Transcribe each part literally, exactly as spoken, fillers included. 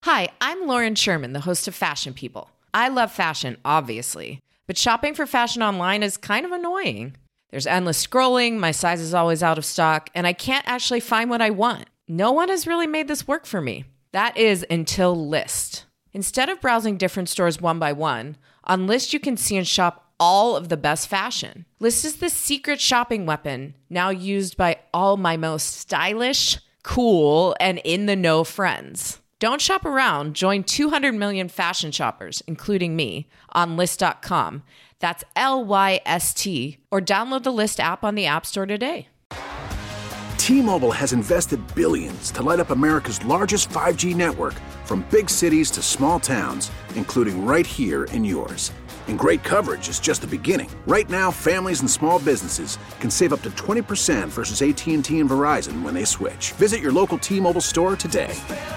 Hi, I'm Lauren Sherman, the host of Fashion People. I love fashion, obviously, but shopping for fashion online is kind of annoying. There's endless scrolling, my size is always out of stock, and I can't actually find what I want. No one has really made this work for me. That is until Lyst. Instead of browsing different stores one by one, on Lyst you can see and shop all of the best fashion. Lyst is the secret shopping weapon, now used by all my most stylish, cool, and in-the-know friends. Don't shop around. Join two hundred million fashion shoppers, including me, on Lyst dot com. That's L Y S T. Or download the Lyst app on the App Store today. T-Mobile has invested billions to light up America's largest five G network, from big cities to small towns, including right here in yours. And great coverage is just the beginning. Right now, families and small businesses can save up to twenty percent versus A T and T and Verizon when they switch. Visit your local T-Mobile store today.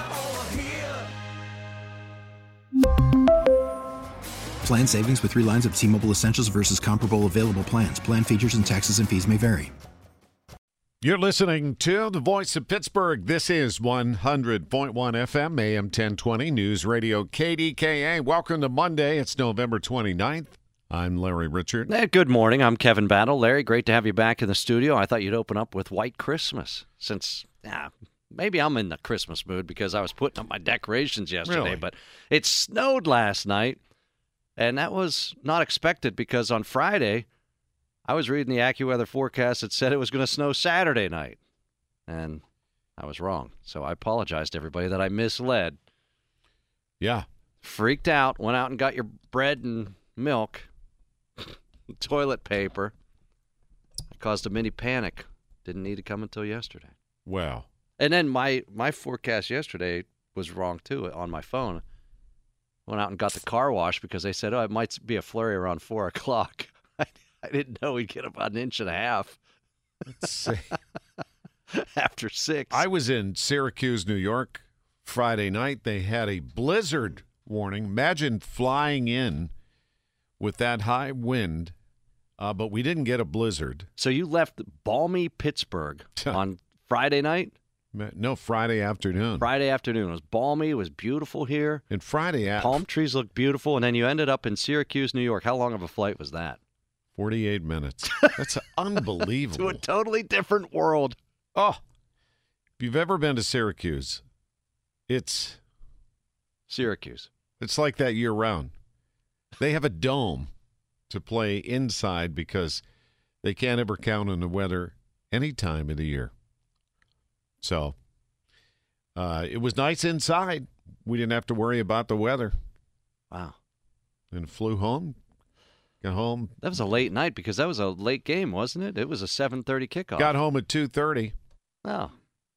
Plan savings with three lines of T-Mobile Essentials versus comparable available plans. Plan features and taxes and fees may vary. You're listening to the Voice of Pittsburgh. This is one hundred point one F M, A M ten twenty, News Radio K D K A. Welcome to Monday. It's November twenty-ninth. I'm Larry Richert. Hey, good morning. I'm Kevin Battle. Larry, great to have you back in the studio. I thought you'd open up with White Christmas since, yeah, maybe I'm in the Christmas mood because I was putting up my decorations yesterday. Really? But it snowed last night, and that was not expected because on Friday I was reading the AccuWeather forecast that said it was going to snow Saturday night, and I was wrong. So I apologize to everybody that I misled. Yeah. Freaked out, went out and got your bread and milk, toilet paper. It caused a mini panic. Didn't need to come until yesterday. Wow. And then my, my forecast yesterday was wrong, too, on my phone. Went out and got the car wash because they said, oh, it might be a flurry around four o'clock. I, I didn't know we'd get about an inch and a half. Let's see. After six. I was in Syracuse, New York, Friday night. They had a blizzard warning. Imagine flying in with that high wind, uh, but we didn't get a blizzard. So you left balmy Pittsburgh on Friday night? No, Friday afternoon. Friday afternoon. It was balmy. It was beautiful here. And Friday afternoon. Palm trees looked beautiful. And then you ended up in Syracuse, New York. How long of a flight was that? forty-eight minutes. That's unbelievable. To a totally different world. Oh, if you've ever been to Syracuse, it's Syracuse. It's like that year-round. They have a dome to play inside because they can't ever count on the weather any time of the year. So uh, it was nice inside. We didn't have to worry about the weather. Wow. And flew home. Got home. That was a late night because that was a late game, wasn't it? It was a seven thirty kickoff. Got home at two thirty. Oh.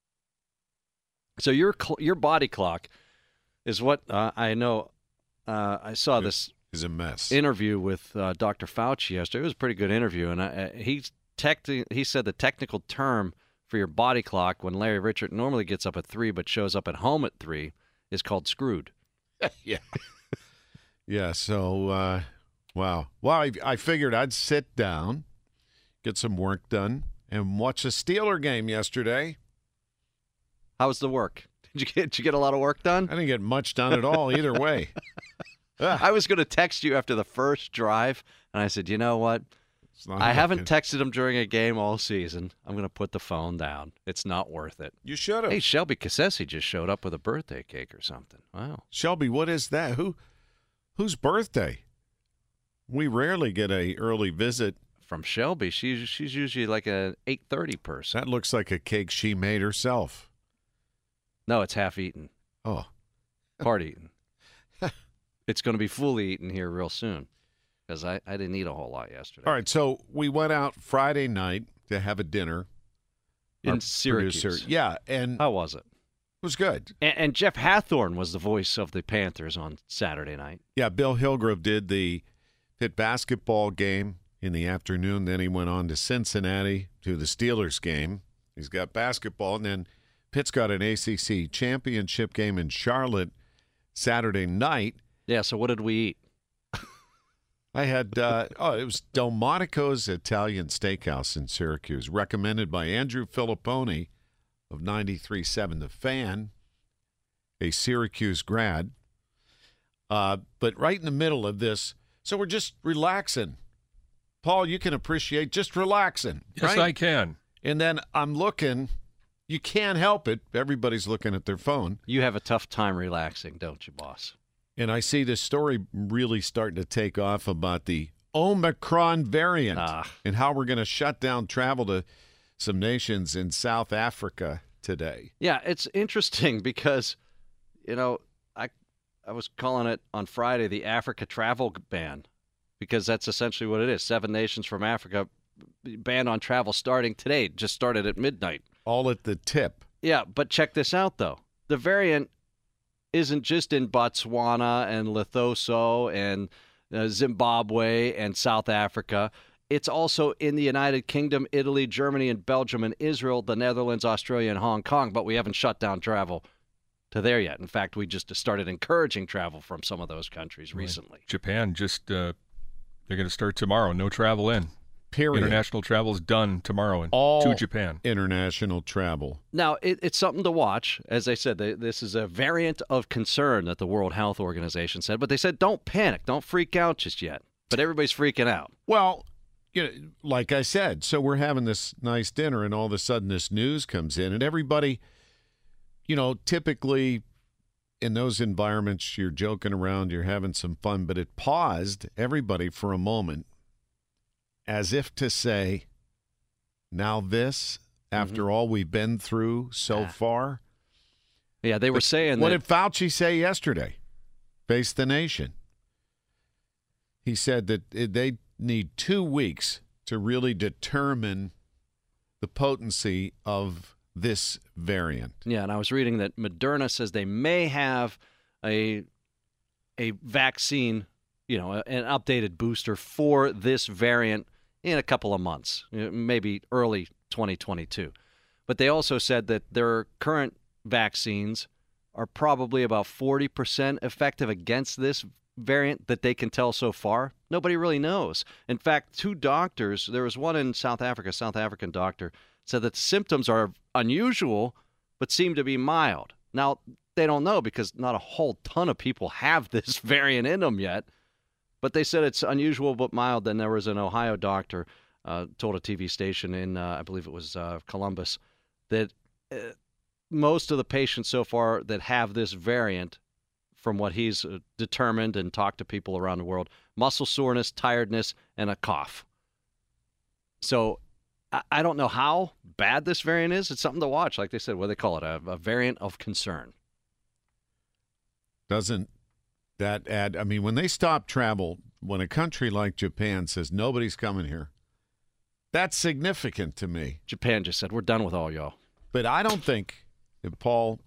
So your cl- your body clock is what uh, I know. Uh, I saw this is a mess. interview with uh, Doctor Fauci yesterday. It was a pretty good interview, and I, uh, he tech- he said the technical term for your body clock when Larry Richert normally gets up at three but shows up at home at three is called screwed. Yeah. Yeah. So. Uh, Wow. Well, I, I figured I'd sit down, get some work done, and watch the Steeler game yesterday. How was the work? Did you get, did you get a lot of work done? I didn't get much done at all either way. I was going to text you after the first drive, and I said, you know what? I haven't texted him during a game all season. I'm going to put the phone down. It's not worth it. You should have. Hey, Shelby Cassesi just showed up with a birthday cake or something. Wow. Shelby, what is that? Who, whose birthday? We rarely get a early visit from Shelby. She's she's usually like a eight thirty person. That looks like a cake she made herself. No, it's half eaten. Oh, part eaten. It's going to be fully eaten here real soon because I, I didn't eat a whole lot yesterday. All right, so we went out Friday night to have a dinner in Our Syracuse. Producer, yeah, and how was it? It was good. And, and Jeff Hathorn was the voice of the Panthers on Saturday night. Yeah, Bill Hillgrove did the Pitt basketball game in the afternoon. Then he went on to Cincinnati to the Steelers game. He's got basketball. And then Pitt's got an A C C championship game in Charlotte Saturday night. Yeah, so what did we eat? I had, uh, oh, it was Delmonico's Italian Steakhouse in Syracuse, recommended by Andrew Filipponi of ninety-three point seven The Fan. a Syracuse grad. Uh, but right in the middle of this, so we're just relaxing. Paul, you can appreciate just relaxing. Yes, right? I can. And then I'm looking. You can't help it. Everybody's looking at their phone. You have a tough time relaxing, don't you, boss? And I see this story really starting to take off about the Omicron variant Ah. and how we're going to shut down travel to some nations in South Africa today. Yeah, it's interesting because, you know, I I was calling it on Friday the Africa travel ban because that's essentially what it is. Seven nations from Africa banned on travel starting today. It just started at midnight. All at the tip. Yeah, but check this out, though. The variant isn't just in Botswana and Lesotho and uh, Zimbabwe and South Africa. It's also in the United Kingdom, Italy, Germany, and Belgium, and Israel, the Netherlands, Australia, and Hong Kong. But we haven't shut down travel to there yet. In fact, we just started encouraging travel from some of those countries Right. recently. Japan just, uh, they're going to start tomorrow. No travel in. Period. International travel is done tomorrow in, All to Japan. international travel. Now, it, it's something to watch. As I said, they, this is a variant of concern that the World Health Organization said. But they said, don't panic. Don't freak out just yet. But everybody's freaking out. Well, you know, like I said, so we're having this nice dinner, and all of a sudden this news comes in, and everybody, you know, typically in those environments, you're joking around, you're having some fun, but it paused everybody for a moment as if to say, now this, after Mm-hmm. all we've been through so Ah. far. Yeah, they were But saying what that. did Fauci say yesterday? Face the nation. He said that it- they need two weeks to really determine the potency of this variant. Yeah, and I was reading that Moderna says they may have a a vaccine, you know, a- an updated booster for this variant in a couple of months, you know, maybe early twenty twenty-two. But they also said that their current vaccines are probably about forty percent effective against this variant that they can tell so far. Nobody really knows. In fact, two doctors, there was one in South Africa, a South African doctor, said that the symptoms are unusual but seem to be mild. Now, they don't know because not a whole ton of people have this variant in them yet, but they said it's unusual but mild. Then there was an Ohio doctor uh, told a T V station in, uh, I believe it was uh, Columbus, that uh, most of the patients so far that have this variant, from what he's uh, determined and talked to people around the world, muscle soreness, tiredness, and a cough. So I, I don't know how bad this variant is. It's something to watch. Like they said, what do they call it? A, a variant of concern. Doesn't that add? I mean, when they stop travel, when a country like Japan says nobody's coming here, that's significant to me. Japan just said, we're done with all y'all. But I don't think, if Paul,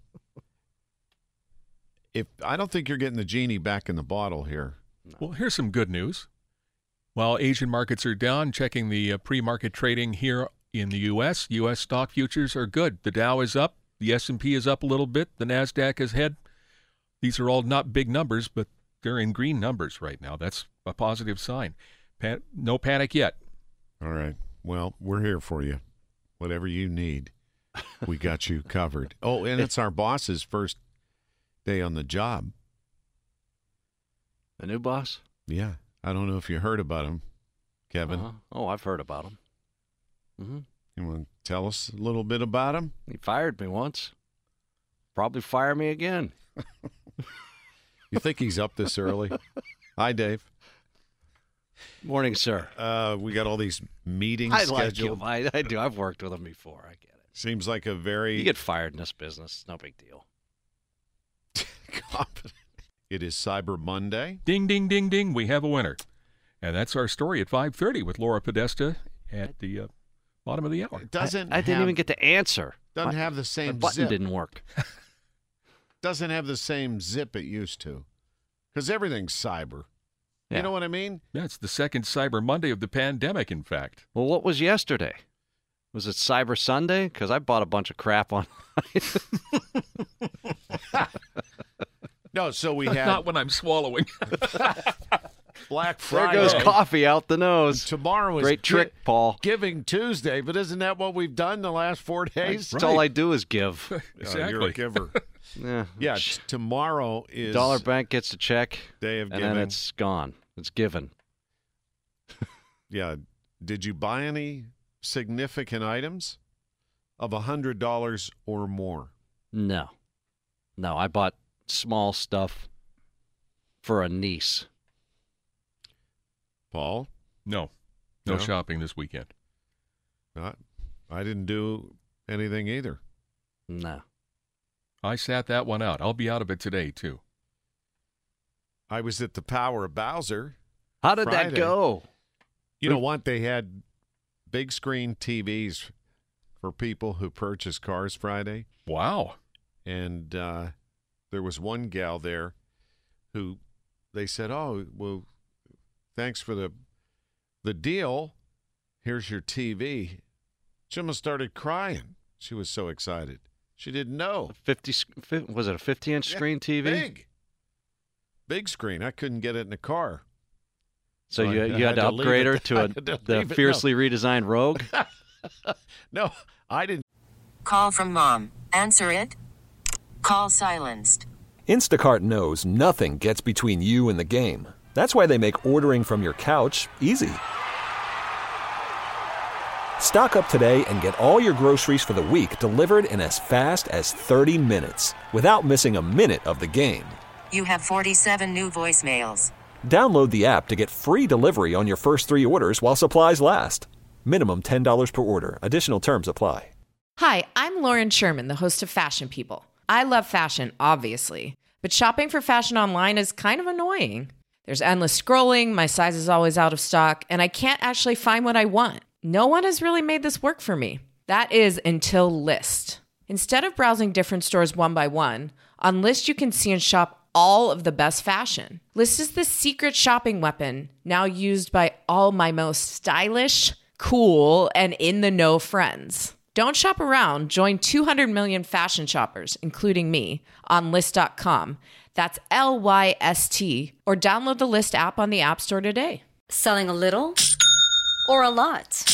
if I don't think you're getting the genie back in the bottle here. Well, here's some good news. While Asian markets are down, checking the uh, pre-market trading here in the U S, U S stock futures are good. The Dow is up. The S and P is up a little bit. The NASDAQ is ahead. These are all not big numbers, but they're in green numbers right now. That's a positive sign. Pan- no panic yet. All right. Well, we're here for you. Whatever you need, we got you covered. Oh, and it's our boss's first day on the job. The new boss? Yeah. I don't know if you heard about him, Kevin. Uh-huh. Oh, I've heard about him. Mm-hmm. You want to tell us a little bit about him? He fired me once. Probably fire me again. You think he's up this early? Hi, Dave. Morning, sir. Uh, we got all these meetings I like scheduled. him. I, I do. I've worked with him before. I get it. Seems like a very You get fired in this business. It's no big deal. confident. It is Cyber Monday. Ding, ding, ding, ding. We have a winner. And that's our story at five thirty with Laura Podesta at the uh, bottom of the hour. It doesn't I, I didn't have, even get to answer. doesn't My- have the My same button zip. didn't work. Doesn't have the same zip it used to. Because everything's cyber. Yeah. You know what I mean? That's the second Cyber Monday of the pandemic, in fact. Well, what was yesterday? Was it Cyber Sunday? Because I bought a bunch of crap on. No, so we had Not when I'm swallowing. Black There Friday. goes coffee out the nose. Tomorrow is Great Gi- trick, Paul. Giving Tuesday, but isn't that what we've done the last four days? That's all I do is give. Oh, you're a Exactly. giver. Yeah, Yeah, t- tomorrow is Dollar Bank gets a check, Day of and Giving. then it's gone. It's given. Yeah. Did you buy any significant items of one hundred dollars or more? No. No, I bought small stuff for a niece. Paul? No. No, No? shopping this weekend. I, I didn't do anything either. No. I sat that one out. I'll be out of it today, too. I was at the Power of Bowser. How did Friday. that go? You know what? They had big screen T Vs for people who purchase cars Friday. Wow. And uh, there was one gal there who they said, oh, well, thanks for the the deal. Here's your T V. She almost started crying. She was so excited. She didn't know. fifty was it a fifty-inch Yeah, screen T V? Big. Big screen. I couldn't get it in the car. So So you I- you I had had to to leave upgrade it her there. to I a had to the leave it, fiercely redesigned Rogue? No, I didn't. Call from mom. Answer it. Call silenced. Instacart knows nothing gets between you and the game. That's why they make ordering from your couch easy. Stock up today and get all your groceries for the week delivered in as fast as thirty minutes without missing a minute of the game. You have forty-seven new voicemails. Download the app to get free delivery on your first three orders while supplies last. Minimum ten dollars per order. Additional terms apply. Hi, I'm Lauren Sherman, the host of Fashion People. I love fashion, obviously, but shopping for fashion online is kind of annoying. There's endless scrolling, my size is always out of stock, and I can't actually find what I want. No one has really made this work for me. That is until Lyst. Instead of browsing different stores one by one, on Lyst you can see and shop all of the best fashion. Lyst is the secret shopping weapon now used by all my most stylish, cool, and in-the-know friends. Don't shop around. Join two hundred million fashion shoppers, including me, on Lyst dot com. That's L Y S T, or download the Lyst app on the App Store today. Selling a little or a lot?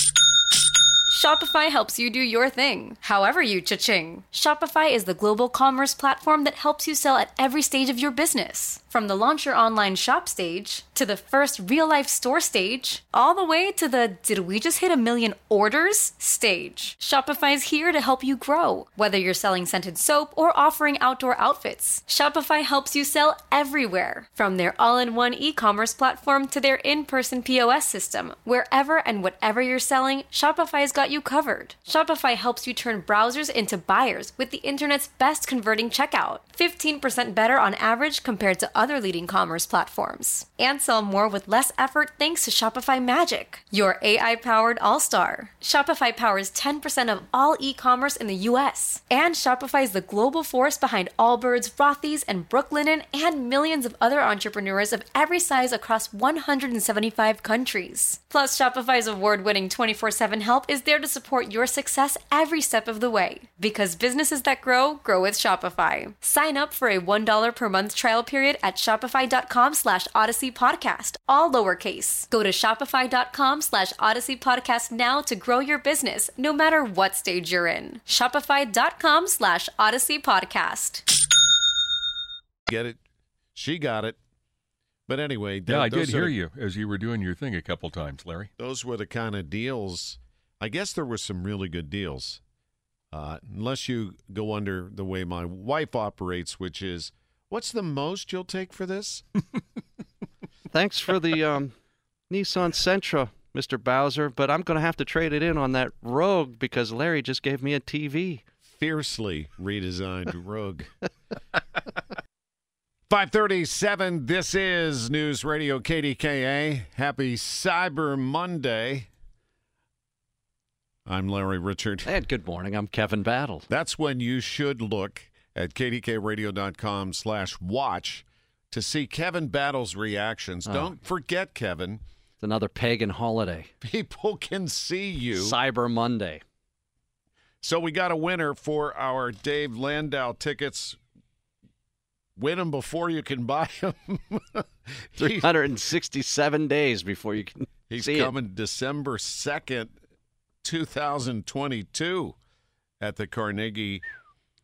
Shopify helps you do your thing, however you cha-ching. Shopify is the global commerce platform that helps you sell at every stage of your business. From the launch your online shop stage, to the first real-life store stage, all the way to the did we just hit a million orders stage. Shopify's here to help you grow. Whether you're selling scented soap or offering outdoor outfits, Shopify helps you sell everywhere. From their all-in-one e-commerce platform to their in-person P O S system, wherever and whatever you're selling, Shopify's got you covered. Shopify helps you turn browsers into buyers with the internet's best converting checkout. fifteen percent better on average compared to other leading commerce platforms. And sell more with less effort thanks to Shopify Magic, your A I-powered all-star. Shopify powers ten percent of all e-commerce in the U S. And Shopify is the global force behind Allbirds, Rothy's, and Brooklinen, and millions of other entrepreneurs of every size across one hundred seventy-five countries. Plus, Shopify's award-winning twenty-four seven help is there to support your success every step of the way. Because businesses that grow, grow with Shopify. Sign up for a one dollar per month trial period at shopify.com slash Odyssey Podcast, all lowercase. Go to shopify.com slash Odyssey Podcast now to grow your business, no matter what stage you're in. Shopify.com slash Odyssey Podcast. Get it. She got it. But anyway, Yeah, th- I those did are hear the- you as you were doing your thing a couple times, Larry. Those were the kind of deals. I guess there were some really good deals. Uh, unless you go under the way my wife operates, which is, what's the most you'll take for this? Thanks for the um, Nissan Sentra, Mister Bowser, but I'm going to have to trade it in on that Rogue because Larry just gave me a T V. Fiercely redesigned Rogue. five thirty-seven, this is News Radio K D K A. Happy Cyber Monday. I'm Larry Richard. And good morning, I'm Kevin Battle. That's when you should look at kdkradio.com slash watch to see Kevin Battle's reactions. Oh. Don't forget, Kevin, It's another pagan holiday. people can see you. Cyber Monday. So we got a winner for our Dave Landau tickets. Win them before you can buy them. three hundred sixty-seven days before you can He's see coming December second, two thousand twenty-two at the Carnegie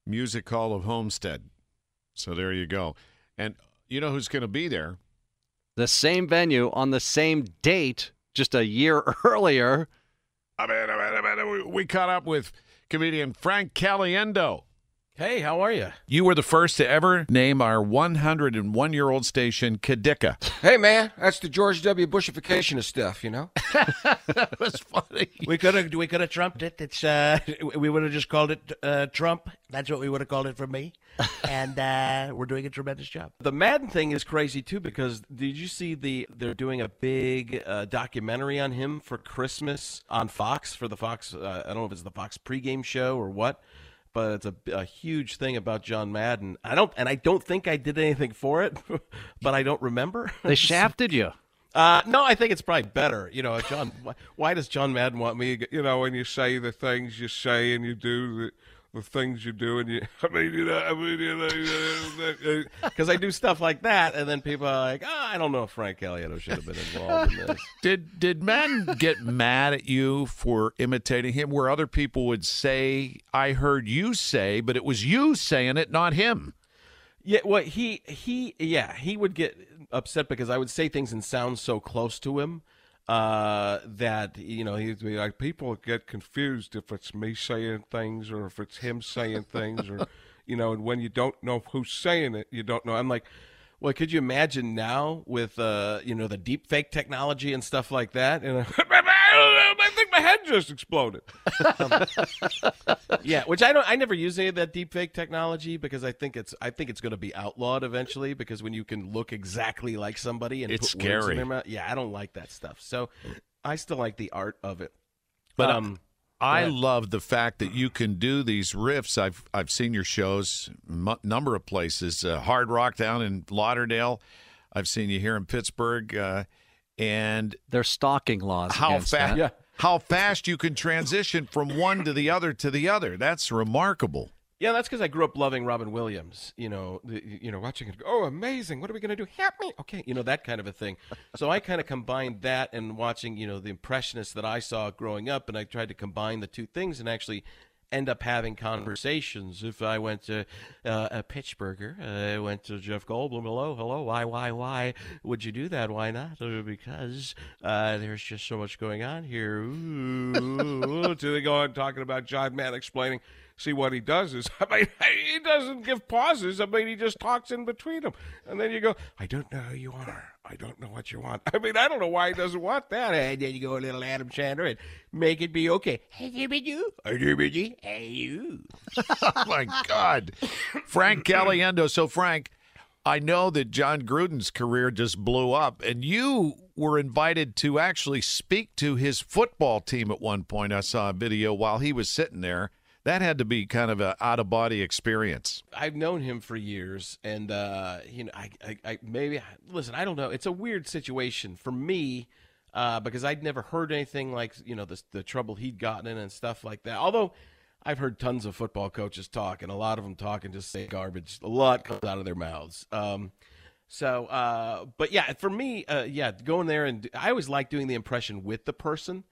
Music Hall of Homestead. So there you go. And you know who's going to be there? The same venue on the same date, just a year earlier. I mean, I mean, I mean, we caught up with comedian Frank Caliendo. Hey, how are you? You were the first to ever name our one hundred one-year-old station Kadika. Hey, man, that's the George W. Bushification of stuff, you know? That was funny. We could have we could have trumped it. It's uh, we would have just called it uh, Trump. That's what we would have called it for me. And uh, we're doing a tremendous job. The Madden thing is crazy, too, because did you see the they're doing a big uh, documentary on him for Christmas on Fox, for the Fox, uh, I don't know if it's the Fox pregame show or what, but it's a, a huge thing about John Madden. I don't, and I don't think I did anything for it, but I don't remember. They shafted you. Uh, no, I think it's probably better. You know, John. Why, why does John Madden want me? You know, when you say the things you say and you do the, the things you do, and you, I mean, you know, I mean, you know, because I do stuff like that, and then people are like, oh, I don't know if Frank Caliendo should have been involved in this. Did did Madden get mad at you for imitating him, where other people would say, "I heard you say," but it was you saying it, not him? Yeah, well, he he yeah, he would get upset because I would say things and sound so close to him uh, that, you know, he'd be like, people get confused if it's me saying things or if it's him saying things, or, you know, and when you don't know who's saying it, you don't know. I'm like, well, could you imagine now with, uh, you know, the deep fake technology and stuff like that? And uh, I think my head just exploded. um, yeah, which I don't. I never use any of that deep fake technology because I think it's. I think it's going to be outlawed eventually because when you can look exactly like somebody and it's put words in scary. their mouth, yeah, I don't like that stuff. So I still like the art of it. But um, I love the fact that you can do these riffs. I've I've seen your shows a number of places. Uh, Hard Rock down in Lauderdale. I've seen you here in Pittsburgh. Uh, and there's stalking laws. How fast? Yeah. How fast you can transition from one to the other to the other. That's remarkable. Yeah, that's because I grew up loving Robin Williams. You know, the, you know, watching it. Oh, amazing! What are we going to do? Help me! Okay, you know, that kind of a thing. So I kind of combined that and watching, you know, the Impressionists that I saw growing up, and I tried to combine the two things and actually end up having conversations. If I went to uh, a Pittsburgher, uh, I went to Jeff Goldblum. Hello, hello. Why, why, why would you do that? Why not? Uh, because uh, there's just so much going on here. Ooh. So they go on talking about John Madden explaining. See, what he does is, I mean, he doesn't give pauses. I mean, he just talks in between them. And then you go, I don't know who you are. I don't know what you want. I mean, I don't know why he doesn't want that. And then you go a little Adam Sandler and make it be okay. Hey, you, hey, you. Oh, my God. Frank Caliendo. So, Frank, I know that John Gruden's career just blew up, and you were invited to actually speak to his football team at one point. I saw a video while he was sitting there. That had to be kind of an out-of-body experience. I've known him for years, and uh, you know, I, I, I maybe listen. I don't know. It's a weird situation for me uh, because I'd never heard anything like you know the the trouble he'd gotten in and stuff like that. Although I've heard tons of football coaches talk, and a lot of them talk and just say garbage. A lot comes out of their mouths. Um, so, uh, but yeah, for me, uh, yeah, going there and I always like doing the impression with the person.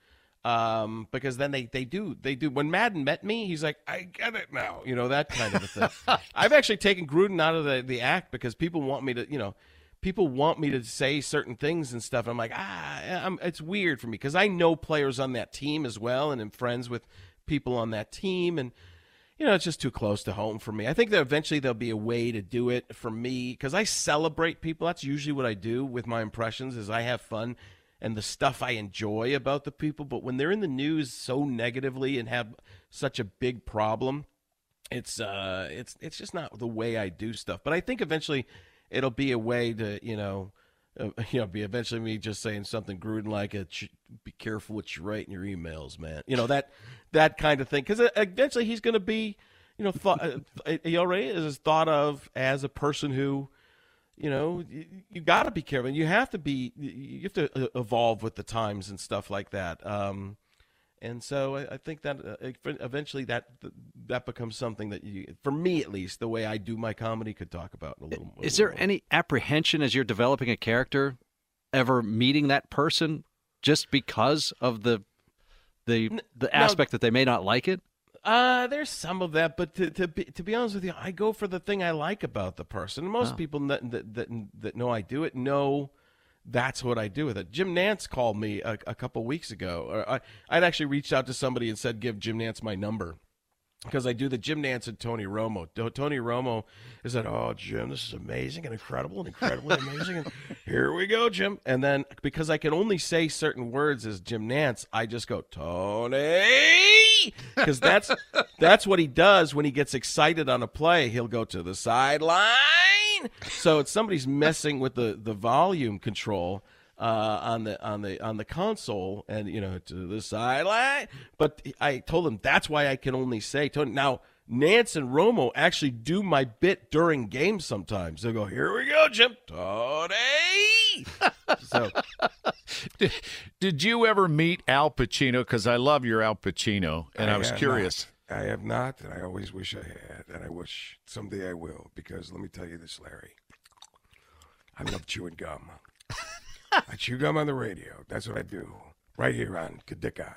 Um, because then they, they do, they do. When Madden met me, he's like, I get it now. You know, that kind of a thing. I've actually taken Gruden out of the, the act because people want me to, you know, people want me to say certain things and stuff. I'm like, ah, I'm, it's weird for me because I know players on that team as well. And I'm friends with people on that team. And, you know, it's just too close to home for me. I think that eventually there'll be a way to do it for me because I celebrate people. That's usually what I do with my impressions is I have fun. And the stuff I enjoy about the people, but when they're in the news so negatively and have such a big problem, it's uh, it's it's just not the way I do stuff. But I think eventually it'll be a way to you know, uh, you know, be eventually me just saying something Gruden like, a, "Be careful what you write in your emails, man." You know that that kind of thing, because eventually he's going to be, you know, thought, uh, he already is thought of as a person who. You know, you, you got to be careful. You have to be. You have to evolve with the times and stuff like that. Um, and so I, I think that uh, eventually that that becomes something that you, for me at least, the way I do my comedy, could talk about in a little more. Is there any apprehension as you're developing a character, ever meeting that person, just because of the the the now, aspect that they may not like it? Uh, there's some of that, but to to be, to be honest with you, I go for the thing I like about the person. Most Oh. people that, that that that know I do it know that's what I do with it. Jim Nantz called me a, a couple weeks ago. Or I I'd actually reached out to somebody and said, "Give Jim Nantz my number." Because I do the Jim Nantz and Tony Romo. Do- Tony Romo is that, oh, Jim, this is amazing and incredible and incredibly amazing. And here we go, Jim. And then because I can only say certain words as Jim Nantz, I just go, Tony. Because that's, that's what he does when he gets excited on a play. He'll go to the sideline. So it's somebody's messing with the, the volume control. Uh, on the on the on the console, and you know, to the sideline. But I told him that's why I can only say Tony. Now Nantz and Romo actually do my bit during games sometimes. They'll go, "Here we go, Jim, Tony." So, did, did you ever meet Al Pacino? Because I love your Al Pacino, and I, I was curious. Not. I have not, and I always wish I had, and I wish someday I will. Because let me tell you this, Larry, I love chewing gum. I chew gum on the radio. That's what I do. Right here on Kadika.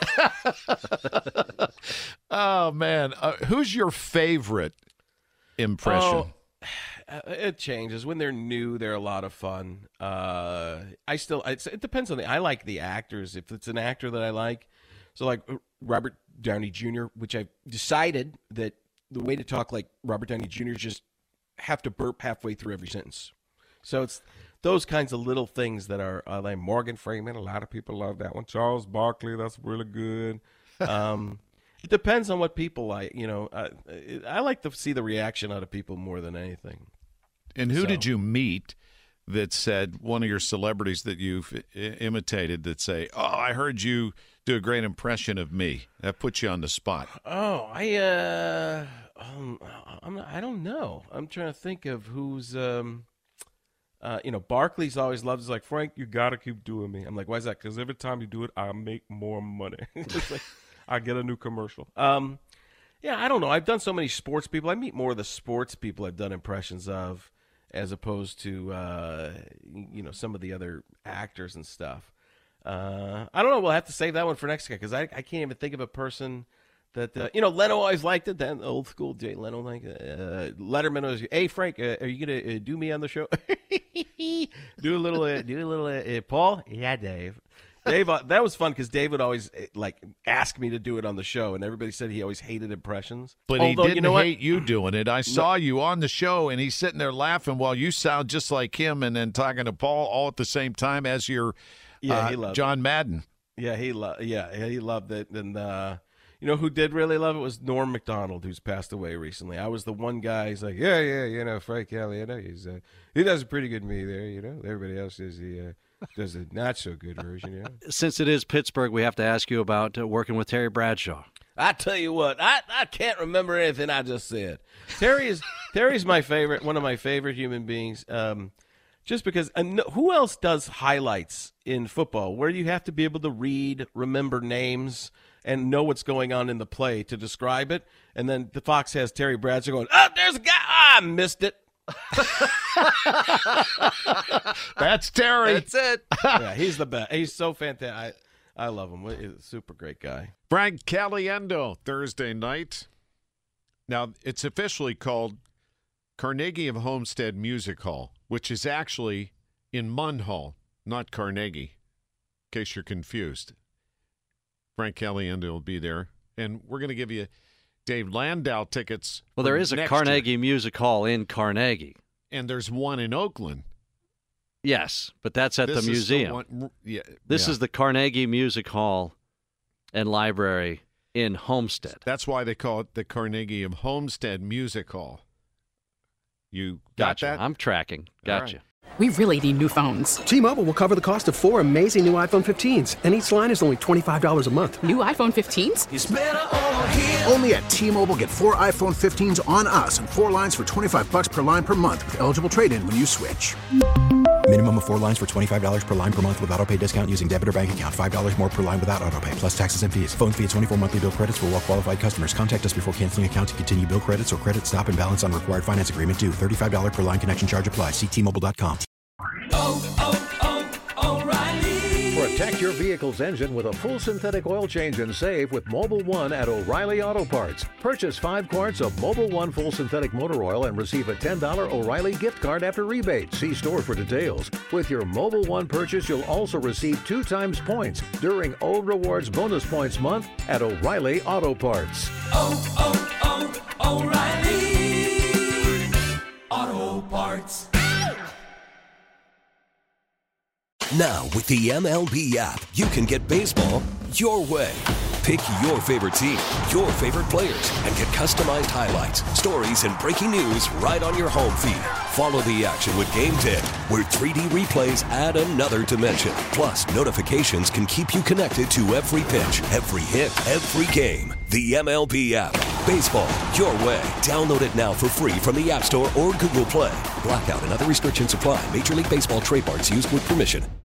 Oh, man. Uh, who's your favorite impression? Oh, it changes. When they're new, they're a lot of fun. Uh, I still, it's, it depends on the, I like the actors. If it's an actor that I like, so like Robert Downey Junior, which I've decided that the way to talk like Robert Downey Junior is just have to burp halfway through every sentence. So it's those kinds of little things that are uh, like Morgan Freeman. A lot of people love that one. Charles Barkley, that's really good. Um, it depends on what people like. You know, uh, I like to see the reaction out of people more than anything. And who So. did you meet that said, one of your celebrities that you've I- imitated that say, "Oh, I heard you do a great impression of me"? That puts you on the spot. Oh, I uh, um, I'm not, I don't know. I'm trying to think of who's. Um, Uh, you know, Barkley's always loves like, Frank, you gotta keep doing me. I'm like, why is that? Because every time you do it, I make more money. It's like, I get a new commercial. Um, yeah, I don't know. I've done so many sports people. I meet more of the sports people I've done impressions of, as opposed to uh, you know, some of the other actors and stuff. Uh, I don't know. We'll have to save that one for next guy because I I can't even think of a person. That uh, you know, Leno always liked it. That old school Jay Leno, like uh, Letterman was. Hey, Frank, uh, are you gonna uh, do me on the show? do a little, uh, do a little. Uh, uh, Paul, yeah, Dave. Dave, uh, that was fun because Dave would always uh, like ask me to do it on the show, and everybody said he always hated impressions. But Although, he didn't you know hate what? you doing it. I saw you on the show, and he's sitting there laughing while you sound just like him, and then talking to Paul all at the same time as your Yeah, uh, he loved John Madden. Yeah, he lo- yeah, he loved it. And uh, you know who did really love it was Norm Macdonald, who's passed away recently. I was the one guy. He's like, yeah, yeah, you know, Frank Kelly, you know, he's uh, he does a pretty good me there. You know, everybody else does the uh, does a not so good version. You know. Since it is Pittsburgh, we have to ask you about uh, working with Terry Bradshaw. I tell you what, I, I can't remember anything I just said. Terry is Terry's my favorite, one of my favorite human beings. Um, just because, and no, who else does highlights in football where you have to be able to read, remember names, and know what's going on in the play to describe it? And then the Fox has Terry Bradshaw going, "Oh, there's a guy, oh, I missed it." That's Terry. That's it. Yeah, he's the best. He's so fantastic. I, I love him. He's a super great guy. Frank Caliendo, Thursday night. Now, it's officially called Carnegie of Homestead Music Hall, which is actually in Munn Hall, not Carnegie, in case you're confused. Frank Caliendo will be there, and we're going to give you Dave Landau tickets. Well, there is a next Carnegie year. Music Hall in Carnegie. And there's one in Oakland. Yes, but that's at This the is the museum. one- yeah, This yeah. is the Carnegie Music Hall and Library in Homestead. That's why they call it the Carnegie of Homestead Music Hall. You got Gotcha. that? I'm tracking. All Gotcha. We really need new phones. T-Mobile will cover the cost of four amazing new iPhone fifteens, and each line is only twenty-five dollars a month. New iPhone fifteens? It's better over here. Only at T-Mobile, get four iPhone fifteens on us and four lines for twenty-five bucks per line per month with eligible trade-in when you switch. Minimum of four lines for twenty-five dollars per line per month with autopay discount using debit or bank account. five dollars more per line without autopay, plus taxes and fees. Phone fee at twenty-four monthly bill credits for well-qualified customers. Contact us before canceling account to continue bill credits or credit stop and balance on required finance agreement due. thirty-five dollars per line connection charge applies. See T Mobile dot com. Oh, oh, oh, O'Reilly. Protect your vehicle's engine with a full synthetic oil change and save with Mobil one at O'Reilly Auto Parts. Purchase five quarts of Mobil one full synthetic motor oil and receive a ten dollars O'Reilly gift card after rebate. See store for details. With your Mobil one purchase, you'll also receive two times points during O Rewards Bonus Points Month at O'Reilly Auto Parts. Oh, oh, oh, O'Reilly Auto Parts. Now, with the M L B app, you can get baseball your way. Pick your favorite team, your favorite players, and get customized highlights, stories, and breaking news right on your home feed. Follow the action with Game ten, where three D replays add another dimension. Plus, notifications can keep you connected to every pitch, every hit, every game. The M L B app. Baseball your way. Download it now for free from the App Store or Google Play. Blackout and other restrictions apply. Major League Baseball trademarks used with permission.